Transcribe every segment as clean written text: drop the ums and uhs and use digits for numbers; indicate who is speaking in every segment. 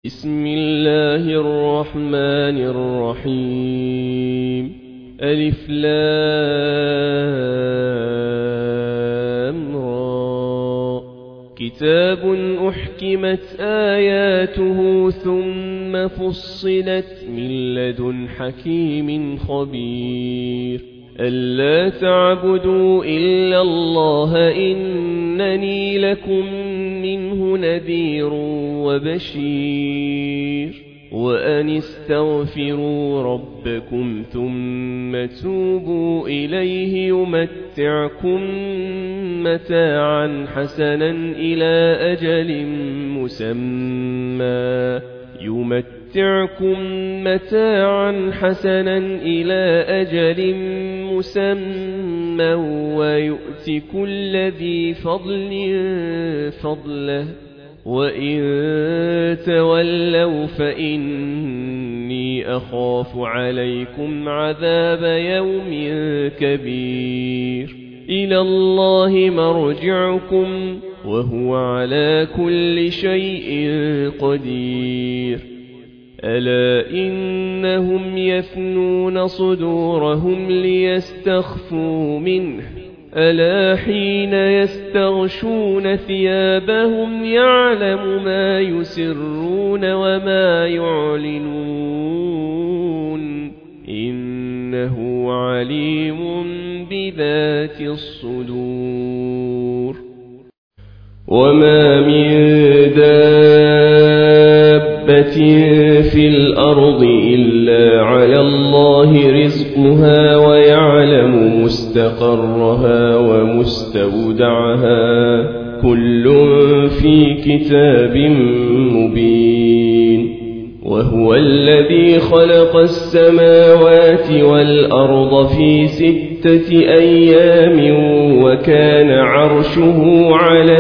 Speaker 1: بسم الله الرحمن الرحيم. ألف لام را. كتاب أحكمت آياته ثم فصلت من لدن حكيم خبير. ألا تعبدوا إلا الله إنني لكم منه نذير وبشير. وأن استغفروا ربكم ثم توبوا إليه يمتعكم متاعا حسنا إلى أجل مسمى ويؤت كل ذي فضل فضله. وإن تولوا فإني أخاف عليكم عذاب يوم كبير. إلى الله مرجعكم وهو على كل شيء قدير. ألا إنهم يثنون صدورهم ليستخفوا منه. ألا حين يستغشون ثيابهم يعلم ما يسرون وما يعلنون إنه عليم بذات الصدور. وما من دابة في الأرض إلا على الله رزقها ويعلم مستقرها ومستودعها كل في كتاب مبين. وهو الذي خلق السماوات والأرض في 6 أيام وكان عرشه على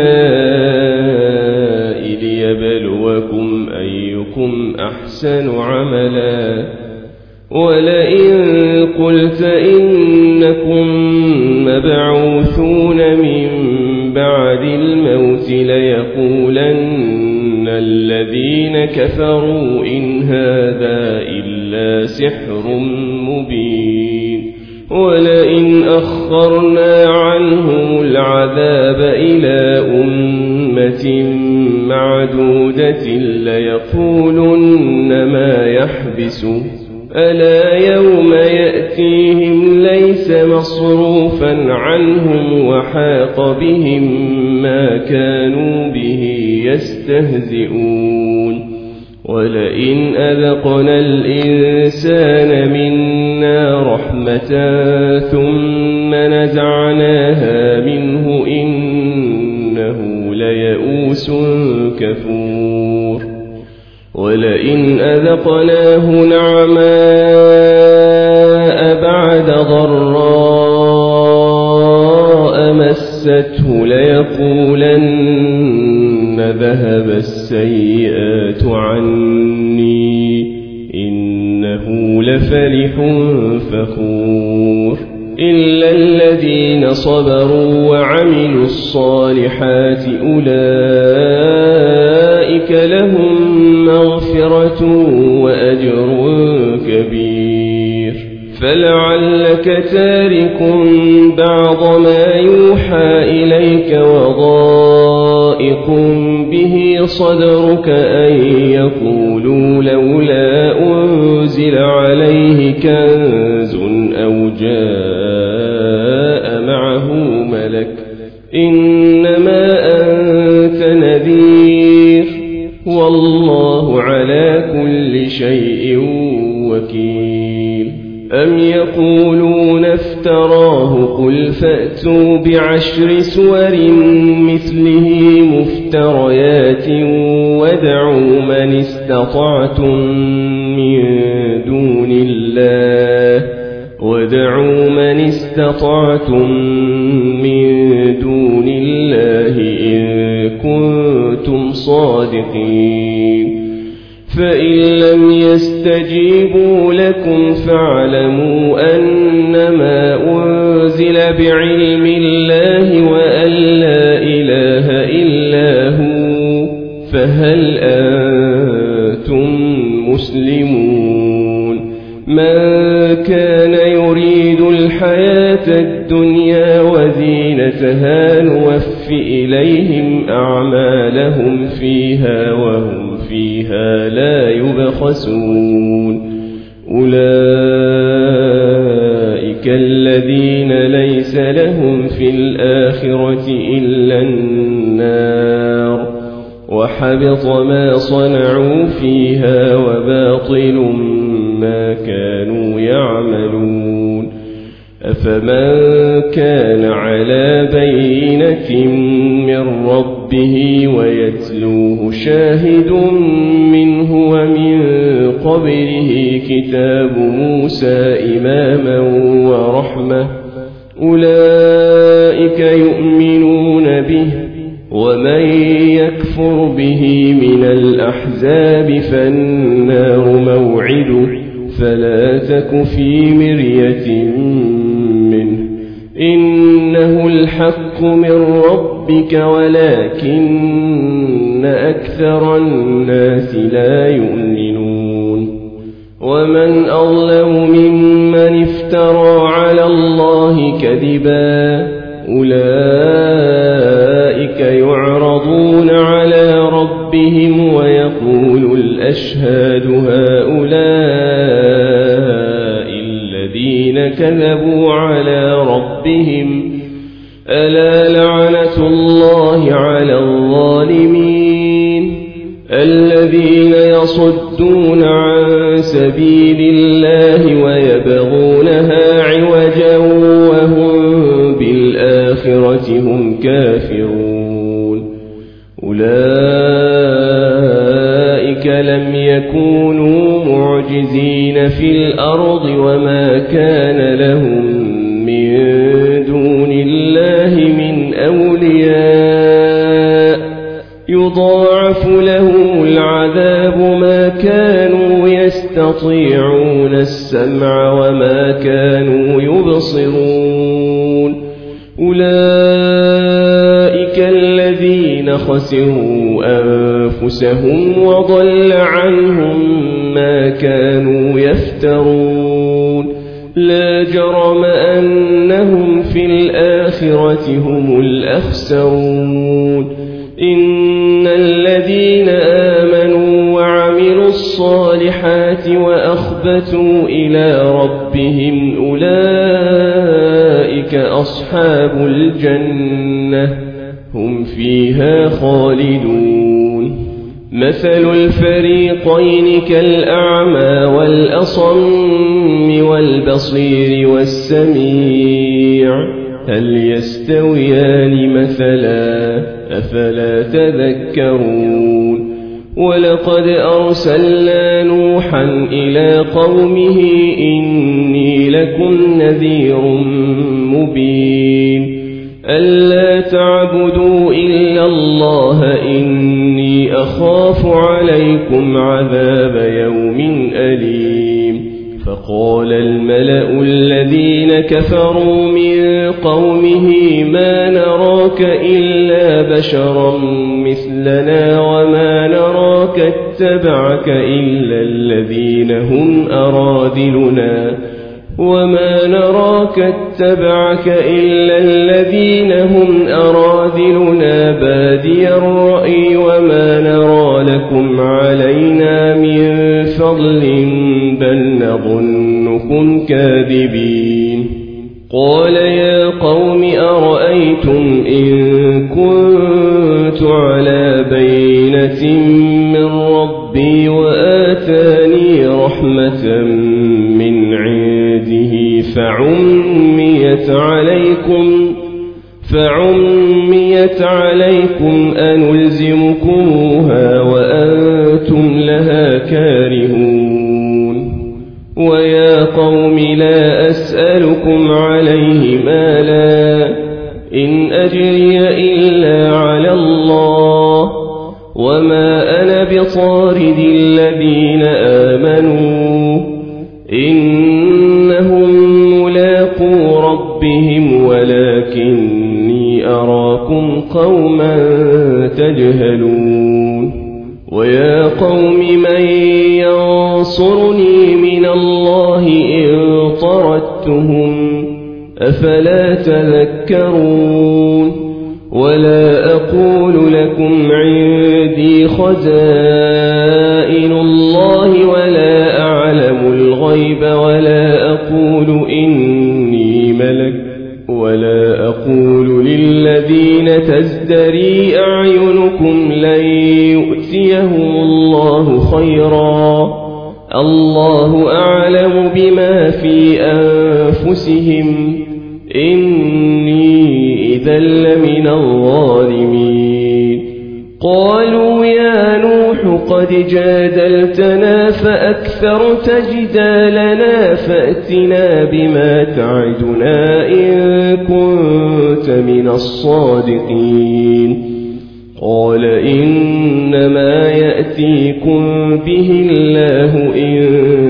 Speaker 1: الماء ليبلوكم أيكم أحسن عملا. ولئن قلت إنكم مبعوثون من بعد الموت ليقولن الذين كفروا إن هذا إلا سحر مبين. ولئن أخرنا عنهم العذاب إلى أمة معدودة ليقولن ما يحبسه. ألا يوم يأتيهم ليس مصروفا عنهم وحاق بهم ما كانوا به يستهزئون. ولئن أذقنا الإنسان منا رحمة ثم نزعناها منه إنه ليئوس كفور. ولئن أذقناه نعماء بعد ضراء مسته ليقولن ذهب السيئات عني إنه لفرح فخور. إلا الذين صبروا وعملوا الصالحات أولئك لهم مغفرة وأجر كبير. فلعلك تارك بعض ما يوحى إليك وضائق به صدرك أن يقولوا لولا أنزل عليه كنز أو جاء معه ملك إنما أنت نذير والله على كل شيء وكيل. أم يقولون افتراه قل فأتوا ب10 سور مثله مفتريات وادعوا من استطعتم من دون الله إن كنتم صادقين. فإن لم يستجيبوا لكم فاعلموا أنما أنزل بعلم الله وأن لا إله إلا هو فهل مسلمون من كان يريد الحياة الدنيا وزينتها نوف إليهم أعمالهم فيها وهم فيها لا يبخسون أولئك الذين ليس لهم في الآخرة إلا النار وحبط ما صنعوا فيها وباطل ما كانوا يعملون أفمن كان على بينة من ربه ويتلوه شاهد منه ومن قبله كتاب موسى إماما ورحمة أولئك يؤمنون به ومن يكفر به من الأحزاب فالنار موعده فلا تك في مرية منه إنه الحق من ربك ولكن أكثر الناس لا يؤمنون ومن أظلم ممن افترى على الله كذبا أولئك يعرضون على ربهم ويقول الأشهاد هؤلاء الذين كذبوا على ربهم ألا لعنة الله على الظالمين الذين يصدون عن سبيل الله ويبغونها عوجا وهم بالآخرة هم كافرون أولئك لم يكونوا معجزين في الأرض وما كان لهم من دون الله من أولياء يضاعف لهم العذاب ما كانوا يستطيعون السمع وما كانوا يبصرون أولئك الذين خسروا أنفسهم وضل عنهم ما كانوا يفترون لا جرم أنهم في الآخرة هم الأخسرون إن الذين آمنوا وعملوا الصالحات وأخبتوا إلى ربهم أولئك أصحاب الجنة هم فيها خالدون مثل الفريقين كالأعمى والأصم والبصير والسميع هل يستويان مثلا أفلا تذكرون ولقد أرسلنا نوحا إلى قومه إني لكم نذير مبين ألا تعبدوا إلا الله إني أخاف عليكم عذاب يوم أليم فقال الملأ الذين كفروا من قومه ما نراك إلا بشرا مثلنا وما نراك اتبعك إلا الذين هم أرادلنا بادي الرأي وما نرى لكم علينا من فضل بل نظنكم كاذبين قال يا قوم أرأيتم إن كنت على بينة من ربي وآتاني رحمة من عنده فعميت عليكم أنلزمكموها وأنتم لها كارهون ويا قوم لا أسألكم عليه مالا إن أجري إلا على الله وما أنا بطارد الذين آمنوا إنهم ملاقو ربهم ولكني أراكم قوما تجهلون ويا قوم من ينصرني من الله إن طردتهم أفلا تذكرون ولا أقول لكم عندي خزائن الله ولا أعلم الغيب ولا أقول إني ملك ولا أقول للذين تزدري أعينكم لن يؤتيهم الله خيرا الله أعلم بما في أنفسهم إني إذا لمن الظالمين قالوا يا نوح قد جادلتنا فأكثرت جدالنا فأتنا بما تعدنا إن كنت من الصادقين قال إنما يأتيكم به الله إن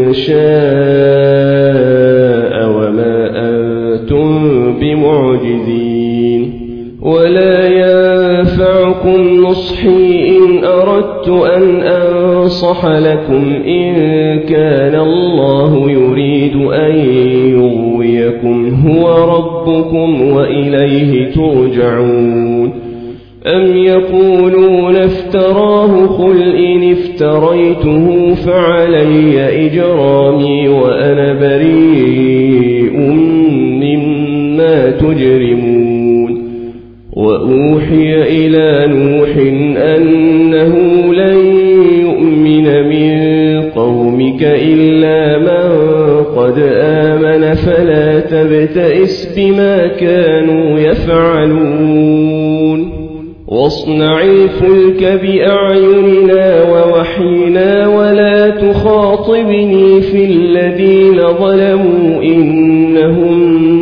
Speaker 1: شاء وما أنتم بمعجزين ولا ينفعكم نصحي إن أردت أن أنصح لكم إن كان الله يريد أن يغويكم هو ربكم وإليه ترجعون أم يقولون افتراه قل إن افتريته فعلي إجرامي وأنا بريء مما تجرمون وأوحي إلى نوح أنه لن يؤمن من قومك إلا من قد آمن فلا تبتئس بما كانوا يفعلون واصنع الفلك بأعيننا ووحينا ولا تخاطبني في الذين ظلموا إنهم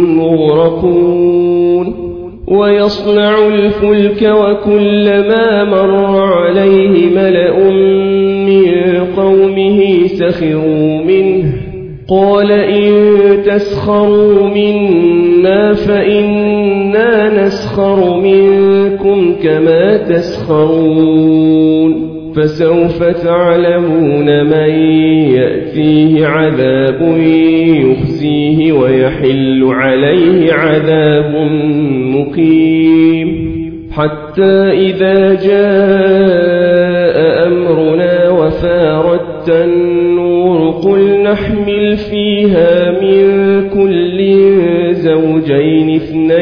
Speaker 1: مغرقون ويصنع الفلك وكلما مر عليه ملأ من قومه سخروا منه قال إن تسخروا منا فإنا نسخر منكم كما تسخرون فسوف تعلمون من يأتيه عذاب يخزيه ويحل عليه عذاب مقيم حتى إذا جاء أمرنا وفارت النور قل نحمل فيها من كل زوجين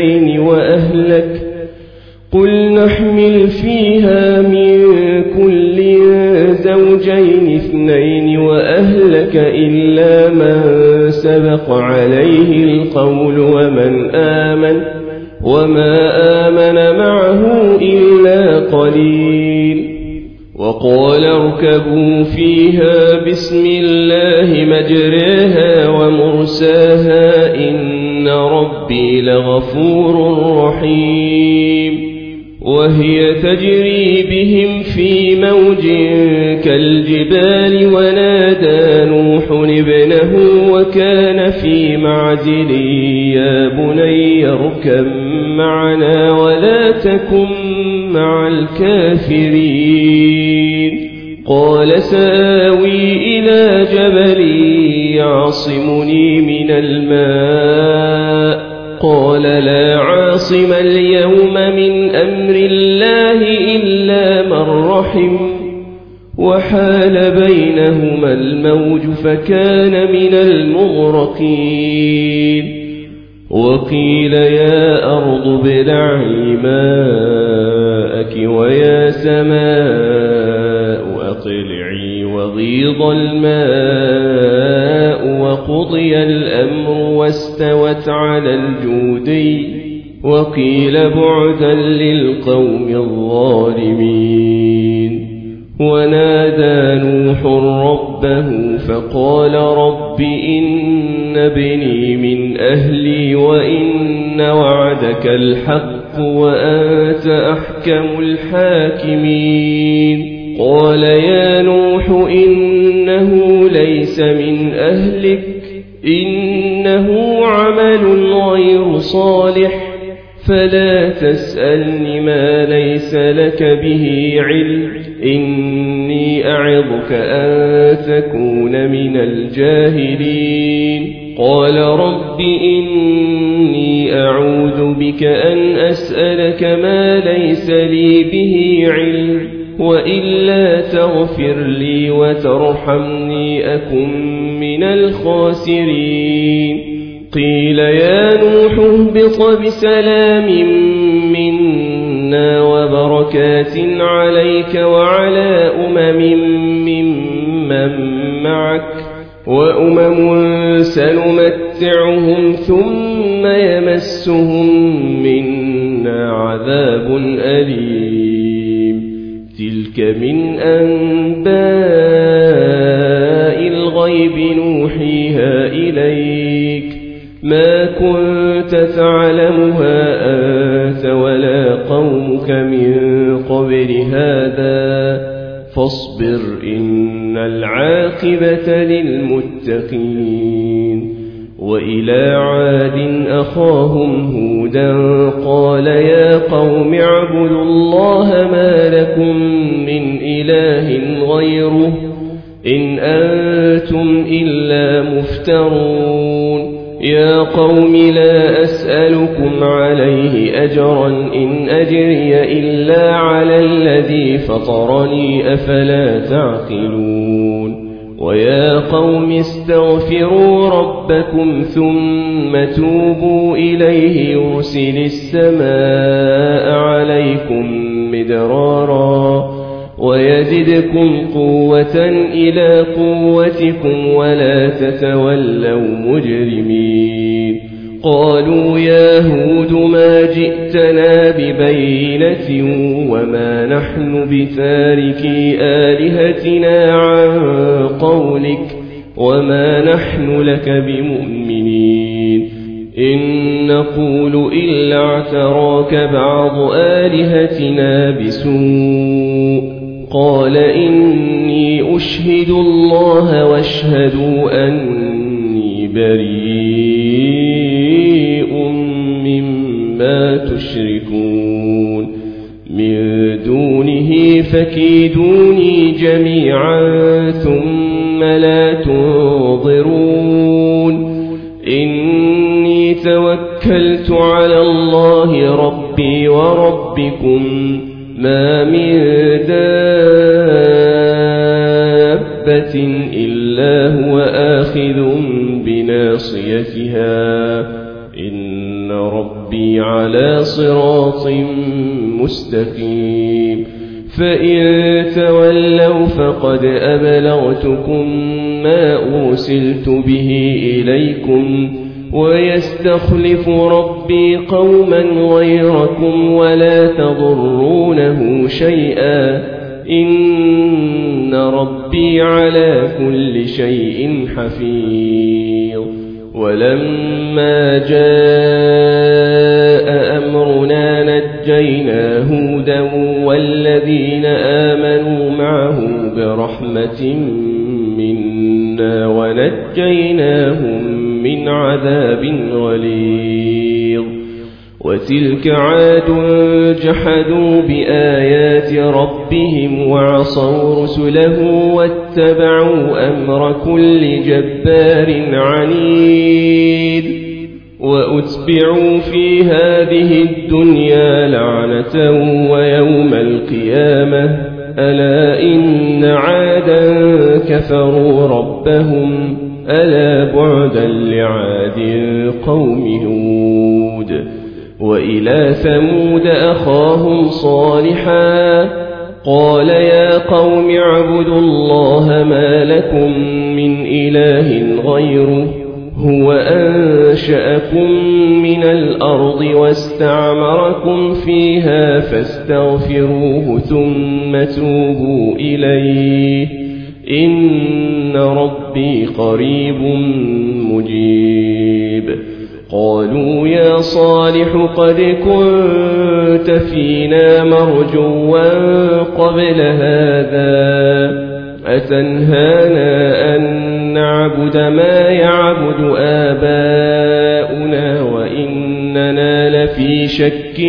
Speaker 1: اثنين وأهلك إلا من سبق عليه القول وما آمن معه إلا قليل وقال اركبوا فيها بسم الله مجريها ومرساها إن ربي لغفور رحيم وهي تجري بهم في موج كالجبال ونادى نوح ابنه وكان في معزل يا بني اركب معنا ولا تكن مع الكافرين قال سآوي إلى جبل يعصمني من الماء قال لا عاصم اليوم من أمر الله إلا من رحم وحال بينهما الموج فكان من المغرقين وقيل يا أرض ابلعي ماءك ويا سماء أقلعي وغيض الماء وقضي الأمر واستوت على الجودي وقيل بعدا للقوم الظالمين ونادى نوح ربه فقال رب إن ابني من أهلي وإن وعدك الحق وأنت أحكم الحاكمين قال يا نوح إنه ليس من أهلك إنه عمل غير صالح فلا تسألني ما ليس لك به علم، إني أعظك أن تكون من الجاهلين. قال رب إني أعوذ بك أن أسألك ما ليس لي به علم، وإلا تغفر لي وترحمني أكن من الخاسرين. قيل يا نوح اهبط بسلام منا وبركات عليك وعلى ممن معك، وأمم سنمتعهم ثم يمسهم منا عذاب أليم. تلك من أنباء الغيب نوحيها إليك، ما كنت تعلمها أنت ولا قومك من قبل هذا، فاصبر إن العاقبة للمتقين. وإلى عاد أخاهم هودا قال يا قوم اعبدوا الله ما لكم من إله غيره إن أنتم إلا مفترون. يا قوم لا أسألكم عليه أجرا إن أجري إلا على الذي فطرني أفلا تعقلون. ويا قوم استغفروا ربكم ثم توبوا إليه يرسل السماء عليكم مدرارا ويزدكم قوة إلى قوتكم ولا تتولوا مجرمين. قالوا يا هود ما جئتنا ببينة وما نحن بتاركي آلهتنا عن قولك وما نحن لك بمؤمنين، إن نقول إلا اعتراك بعض آلهتنا بسوء. قال إني أشهد الله واشهدوا أني بريء مما تشركون من دونه فكيدوني جميعا ثم لا تنظرون. إني توكلت على الله ربي وربكم ما من دابة إلا هو آخذ بناصيتها إن ربي على صراط مستقيم. فإن تولوا فقد أبلغتكم ما أرسلت به إليكم ويستخلف ربي قوما غيركم ولا تضرونه شيئا إن ربي على كل شيء حفيظ. ولما جاء أمرنا نجينا هودا والذين آمنوا معه برحمة منا ونجيناهم من عذاب غليظ. وتلك عاد جحدوا بآيات ربهم وعصوا رسله واتبعوا أمر كل جبار عنيد. وأتبعوا في هذه الدنيا لعنة ويوم القيامة ألا إن عادا كفروا ربهم ألا بعدا لعاد قوم هود. وإلى ثمود أخاهم صالحا قال يا قوم اعبدوا الله ما لكم من إله غيره هو أنشأكم من الأرض واستعمركم فيها فاستغفروه ثم توبوا إليه إن ربي قريب مجيب. قالوا يا صالح قد كنت فينا مرجوا قبل هذا أتنهانا أن نعبد ما يعبد آباؤنا وإننا لفي في شك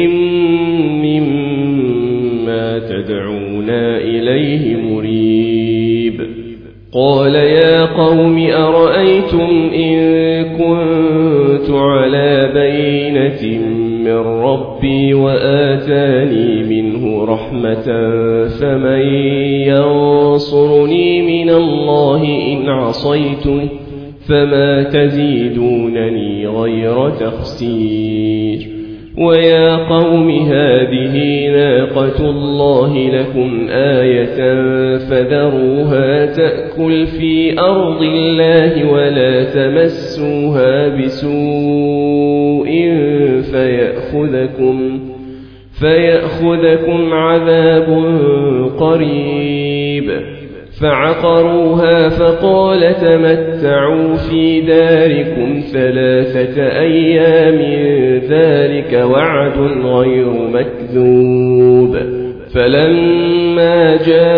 Speaker 1: مما تدعونا إليه مريب. قال يا قوم أرأيتم إن كنت على بينة من ربي وآتاني منه رحمة فمن ينصرني من الله إن عصيته فما تزيدونني غير تخسير. ويا قوم هذه ناقة الله لكم آية فذروها تأكل في أرض الله ولا تمسوها بسوء فيأخذكم عذاب قريب. فعقروها فقال تمتعوا في داركم 3 أيام ذلك وعد غير مكذوب. فلما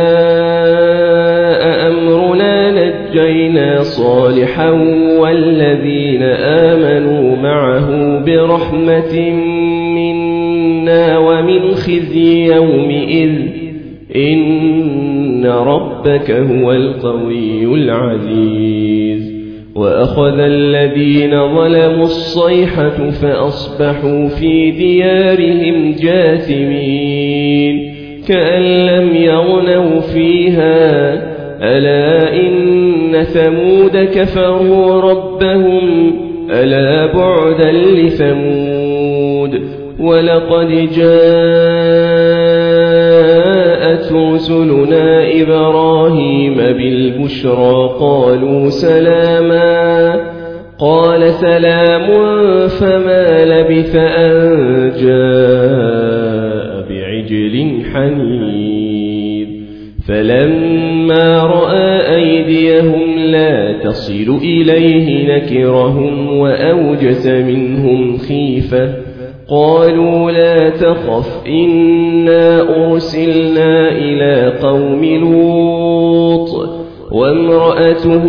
Speaker 1: جاء أمرنا نجينا صالحا والذين آمنوا معه برحمة منا ومن خزي يومئذ إن ربك هو القوي العزيز. وأخذ الذين ظلموا الصيحة فأصبحوا في ديارهم جاثمين كأن لم يغنوا فيها ألا إن ثمود كفروا ربهم ألا بعدا لثمود. ولقد جاءت رسلنا إبراهيم بالبشرى قالوا سلاما قال سلام فما لبث أن جاء بعجل حنيذ. فلما رأى أيديهم لا تصل إليه نكرهم وأوجس منهم خيفة قالوا لا تخف إنا أرسلنا إلى قوم لوط وامرأته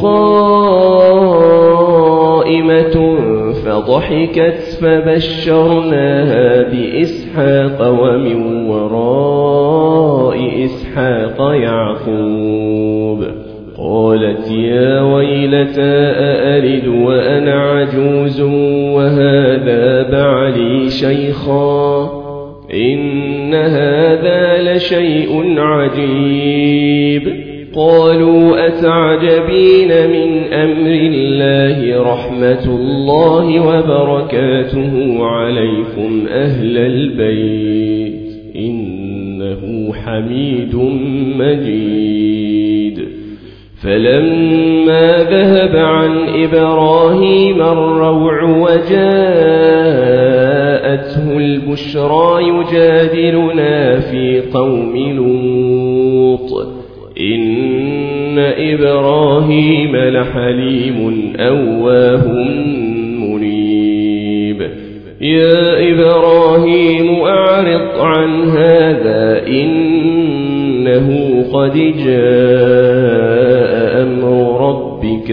Speaker 1: قائمة فضحكت فبشرناها بإسحاق ومن وراء إسحاق يعقوب. قالت يا ويلتى أألد وأنا عجوز وهذا بعلي شيخا إن هذا لشيء عجيب. قالوا أتعجبين من أمر الله رحمة الله وبركاته عليكم أهل البيت إنه حميد مجيد. فلما ذهب عن إبراهيم الروع وجاءته البشرى يجادلنا في قوم لوط إن إبراهيم لحليم أواه منيب. يا إبراهيم أعرض عن هذا إنه قد جاء أمر ربك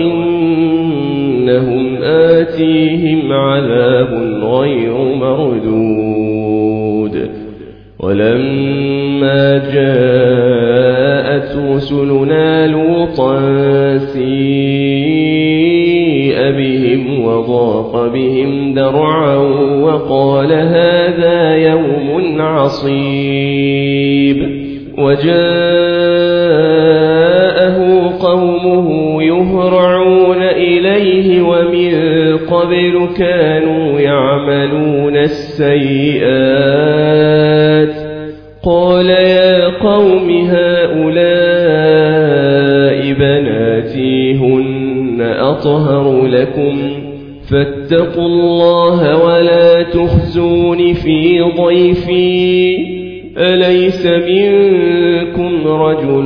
Speaker 1: وإنهم آتيهم عذاب غير مردود. ولما جاءت رسلنا لوطا سيء بهم وضاق بهم ذرعا وقال هذا يوم عصيب. وجاءه قومه يهرعون إليه ومن قبل كانوا يعملون السيئات. قال يا قوم هؤلاء بناتي هن أطهر لكم فاتقوا الله ولا تخزون في ضيفي أليس منكم رجل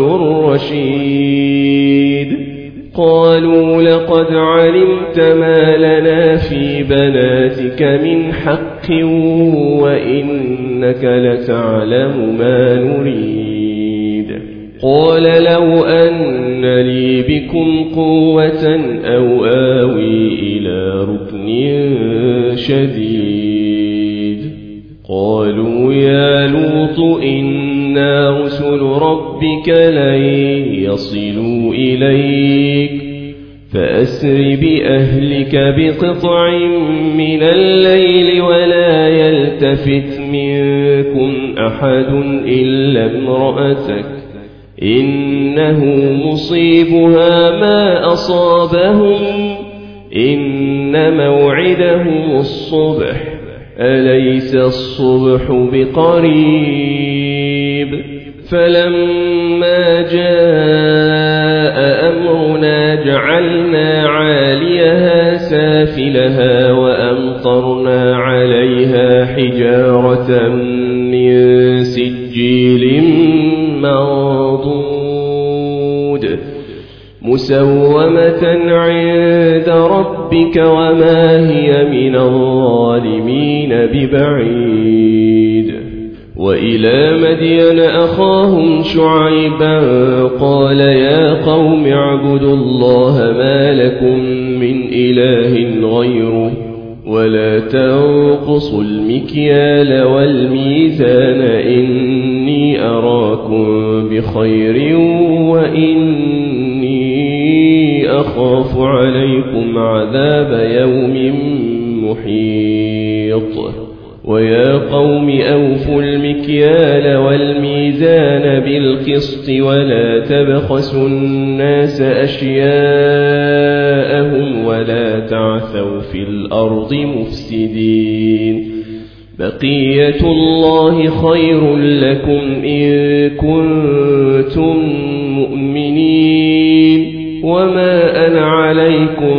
Speaker 1: رشيد. قالوا لقد علمت ما لنا في بناتك من حق وإنك لتعلم ما نريد. قال لو أن لي بكم قوة أو آوي إلى ركن شديد. قالوا يا لوط إنا رسل ربك لن يصلوا إليك فأسر بأهلك بقطع من الليل ولا يلتفت منكم أحد إلا امرأتك إنه مصيبها ما أصابهم إن موعدهم الصبح أليس الصبح بقريب فلما جاء أمرنا جعلنا عاليها سافلها وأمطرنا عليها حجارة من سجيل منضود مسومة عند ربك وما هي من الظالمين ببعيد وإلى مدين أخاهم شعيبا قال يا قوم اعبدوا الله ما لكم من إله غيره ولا تنقصوا المكيال والميزان إني أراكم بخير وإني أخاف عليكم عذاب يوم محيط ويا قوم أوفوا المكيال والميزان بالقسط ولا تبخسوا الناس أشياءهم ولا تعثوا في الأرض مفسدين بقية الله خير لكم إن كنتم مؤمنين وما أنا عليكم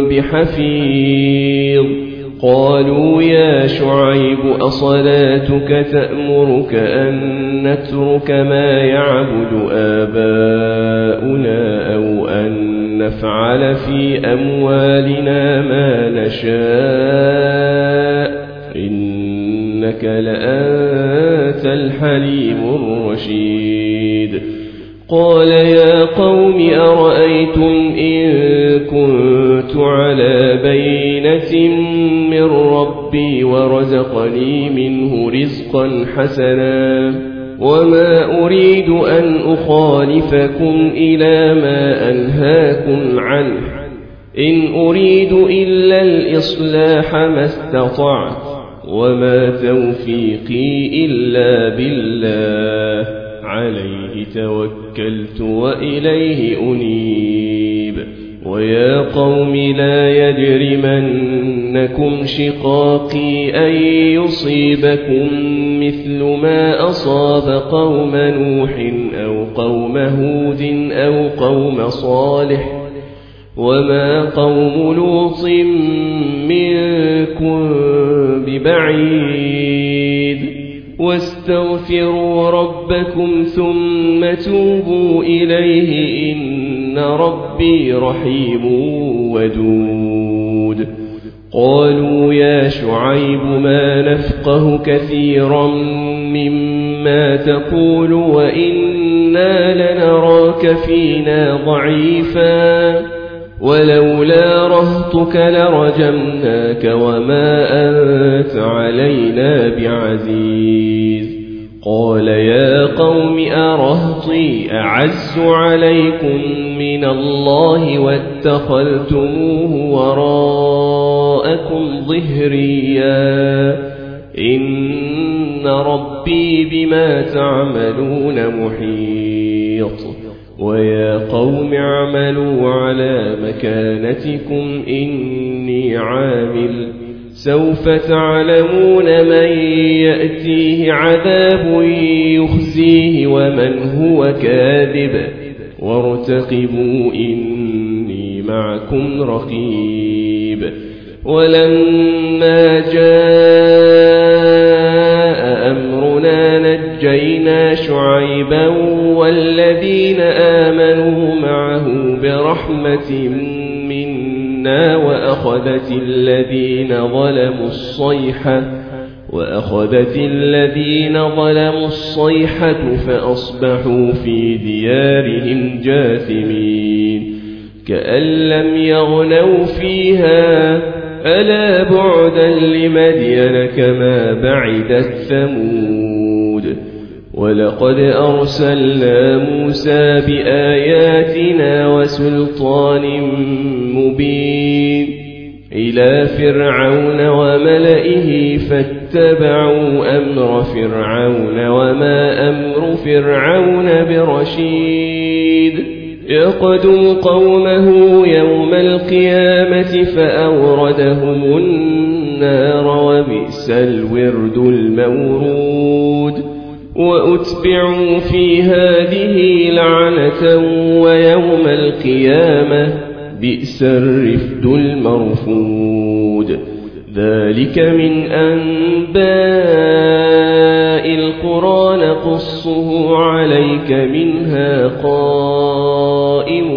Speaker 1: بحفيظ قالوا يا شعيب أصلاتك تأمرك أن نترك ما يعبد آباؤنا أو أن نفعل في أموالنا ما نشاء إنك لأنت الحليم الرشيد قال يا قوم أرأيتم إن كنت على بينة من ربي ورزقني منه رزقا حسنا وما أريد أن أخالفكم إلى ما أنهاكم عنه إن أريد إلا الإصلاح ما استطعت وما توفيقي إلا بالله عليه توكلت وإليه أنيب ويا قوم لا يجرمنكم شقاقي أن يصيبكم مثل ما أصاب قوم نوح أو قوم هود أو قوم صالح وما قوم لوط منكم ببعيد واستغفروا ربكم ثم توبوا إليه إن ربي رحيم ودود قالوا يا شعيب ما نفقه كثيرا مما تقول وإنا لنراك فينا ضعيفا ولولا رهطك لرجمناك وما أنت علينا بعزيز قال يا قوم أرهطي أعز عليكم من الله واتخذتموه وراءكم ظهريا إن ربي بما تعملون محيط ويا قوم اعملوا على مكانتكم إني عامل سوف تعلمون من يأتيه عذاب يخزيه ومن هو كاذب وارتقبوا إني معكم رقيب ولما جاء أمرنا نجينا شعيبا والذين آمنوا معه برحمة منا وأخذت الذين ظلموا الصيحة فأصبحوا في ديارهم جاثمين كأن لم يغنوا فيها ألا بعدا لمدين كما بعدت ثمود ولقد أرسلنا موسى بآياتنا وسلطان مبين إلى فرعون وملئه فاتبعوا أمر فرعون وما أمر فرعون برشيد يقدم قومه يوم القيامة فأوردهم النار وبئس الورد المورود وأتبعوا في هذه لعنة ويوم القيامة بئس الرفد المرفود ذلك من أنباء القرى نقصه عليك منها قائم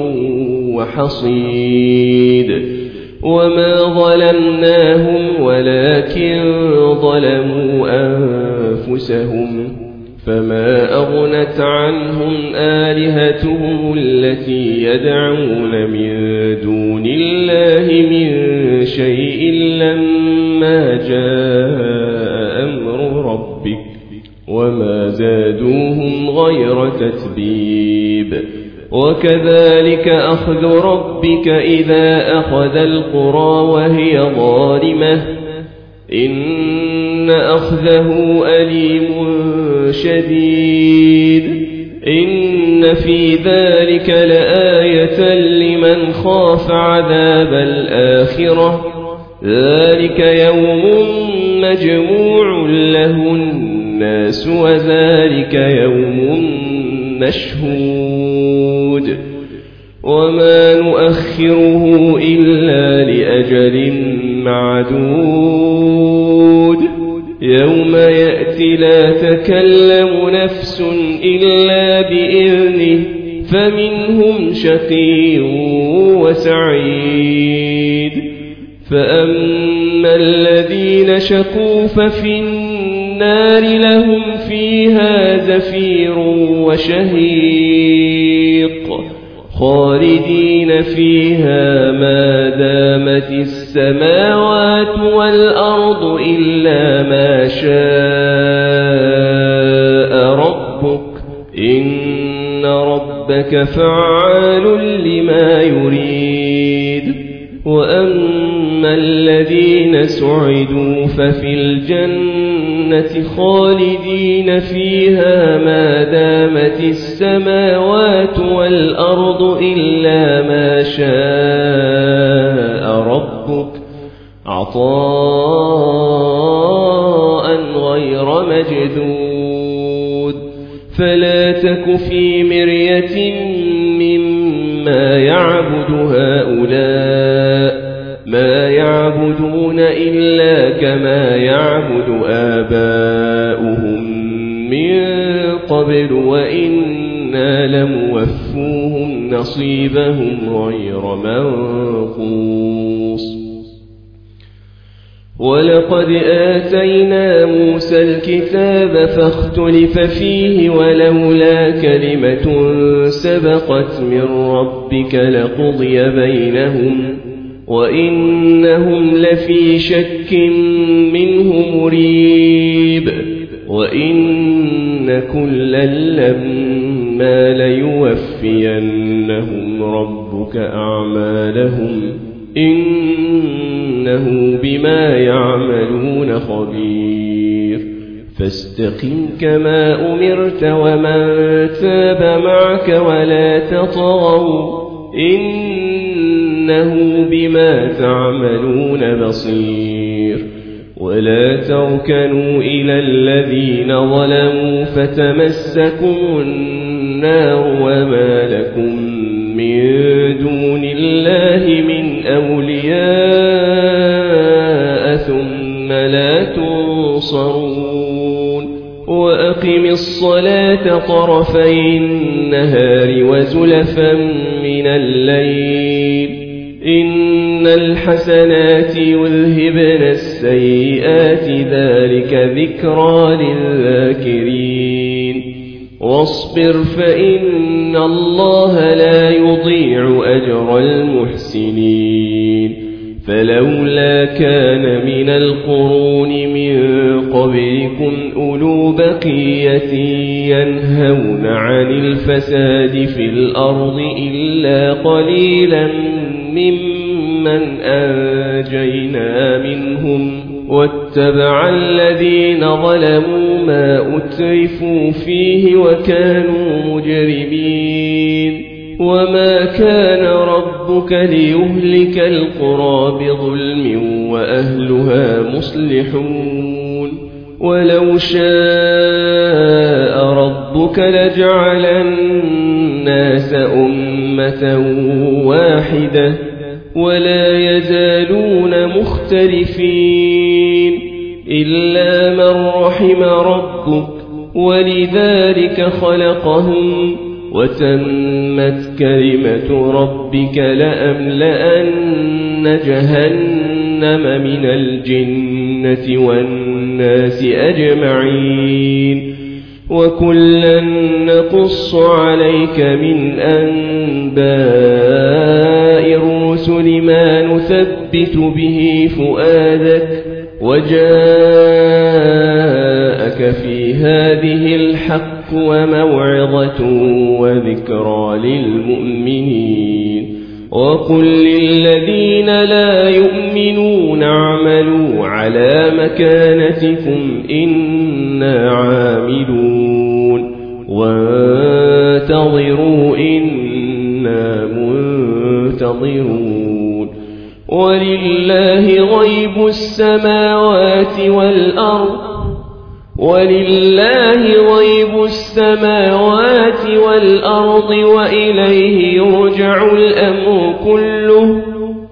Speaker 1: وحصيد وما ظلمناهم ولكن ظلموا أنفسهم فما أغنت عنهم آلهتهم التي يدعون من دون الله من شيء لما جاء أمر ربك وما زادوهم غير تتبيب وكذلك أخذ ربك إذا أخذ القرى وهي ظالمة إن أخذه أليم شديد إن في ذلك لآية لمن خاف عذاب الآخرة ذلك يوم مجموع له الناس وذلك يوم مشهود وما نؤخره إلا لأجل معدود يوم يأتي لا تكلم نفس إلا بإذنه فمنهم شقي وسعيد فأما الذين شقوا ففي النار لهم فيها زفير وشهيق خالدين فيها ما دامت السماوات والأرض إلا ما شاء ربك إن ربك فعال لما يريد وأما الذين سعدوا ففي الجنة خالدين فيها ما دامت السماوات والأرض إلا ما شاء ربك عطاء غير مجدود فلا تك في مرية مما يعبد هؤلاء ما يعبدون إلا كما يعبد آباؤهم من قبل وإنا لموفوهم نصيبهم غير منقوص ولقد آتينا موسى الكتاب فاختلف فيه ولولا كلمة سبقت من ربك لقضي بينهم وإنهم لفي شك منه مريب وإن كلا لما ليوفينهم ربك أعمالهم إنه بما يعملون خبير فاستقم كما أمرت ومن تاب معك ولا تطغوا إنه بما تعملون بصير ولا تركنوا إلى الذين ظلموا فتمسكم النار وما لكم من دون الله من أولياء ثم لا تنصرون وأقم الصلاة طرفي النهار وزلفا من الليل إن الحسنات يذهبن السيئات ذلك ذكرى للذاكرين واصبر فإن الله لا يضيع أجر المحسنين فلولا كان من القرون من قبلكم أولو بقية ينهون عن الفساد في الأرض إلا قليلا ممن أنجينا منهم واتبع الذين ظلموا ما أترفوا فيه وكانوا مجرمين وما كان ربك ليهلك القرى بظلم وأهلها مصلحون ولو شاء ربك لجعل الناس أمة واحدة ولا يزالون مختلفين إلا من رحم ربك ولذلك خلقهم وتمت كلمة ربك لأملأن جهنم من الجنة والناس أجمعين وكلا نقص عليك من أنباء الرسل ما نثبت به فؤادك وجاءك في هذه الحق وموعظة وذكرى للمؤمنين وقل للذين لا يؤمنون اعملوا على مكانتكم إنا عاملون وانتظروا إنا منتظرون ولله غيب السماوات والأرض وإليه يرجع الأمر كله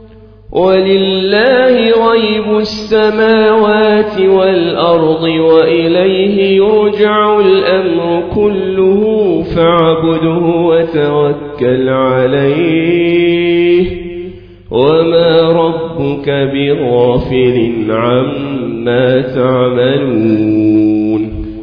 Speaker 1: فاعبده وتوكل عليه وما ربك بغافل عما تعملون